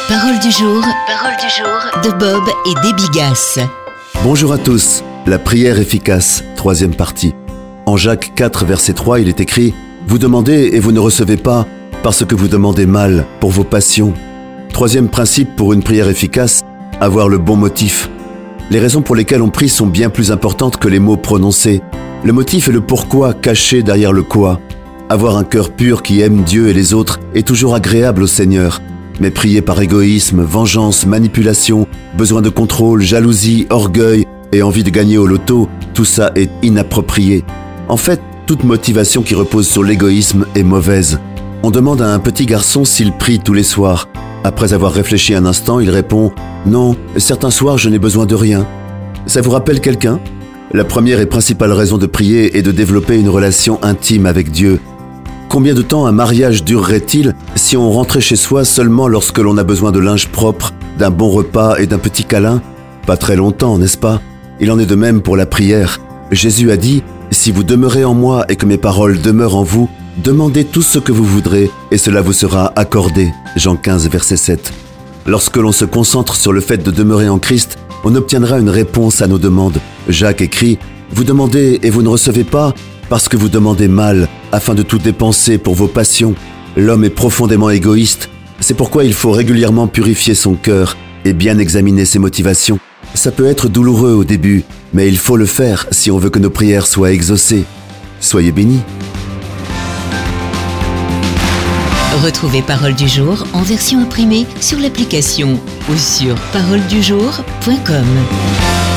Parole du jour de Bob et Déby Gasse. Bonjour à tous, la prière efficace, troisième partie. En Jacques 4, verset 3, il est écrit « Vous demandez et vous ne recevez pas, parce que vous demandez mal pour vos passions. » Troisième principe pour une prière efficace, avoir le bon motif. Les raisons pour lesquelles on prie sont bien plus importantes que les mots prononcés. Le motif est le pourquoi caché derrière le quoi. Avoir un cœur pur qui aime Dieu et les autres est toujours agréable au Seigneur. Mais prier par égoïsme, vengeance, manipulation, besoin de contrôle, jalousie, orgueil et envie de gagner au loto, tout ça est inapproprié. En fait, toute motivation qui repose sur l'égoïsme est mauvaise. On demande à un petit garçon s'il prie tous les soirs. Après avoir réfléchi un instant, il répond « Non, certains soirs je n'ai besoin de rien ». Ça vous rappelle quelqu'un ? La première et principale raison de prier est de développer une relation intime avec Dieu. Combien de temps un mariage durerait-il si on rentrait chez soi seulement lorsque l'on a besoin de linge propre, d'un bon repas et d'un petit câlin ? Pas très longtemps, n'est-ce pas ? Il en est de même pour la prière. Jésus a dit « Si vous demeurez en moi et que mes paroles demeurent en vous, demandez tout ce que vous voudrez et cela vous sera accordé. » Jean 15, verset 7. Lorsque l'on se concentre sur le fait de demeurer en Christ, on obtiendra une réponse à nos demandes. Jacques écrit « Vous demandez et vous ne recevez pas parce que vous demandez mal, afin de tout dépenser pour vos passions. » L'homme est profondément égoïste. C'est pourquoi il faut régulièrement purifier son cœur et bien examiner ses motivations. Ça peut être douloureux au début, mais il faut le faire si on veut que nos prières soient exaucées. Soyez bénis. Retrouvez Parole du jour en version imprimée sur l'application ou sur paroledujour.com.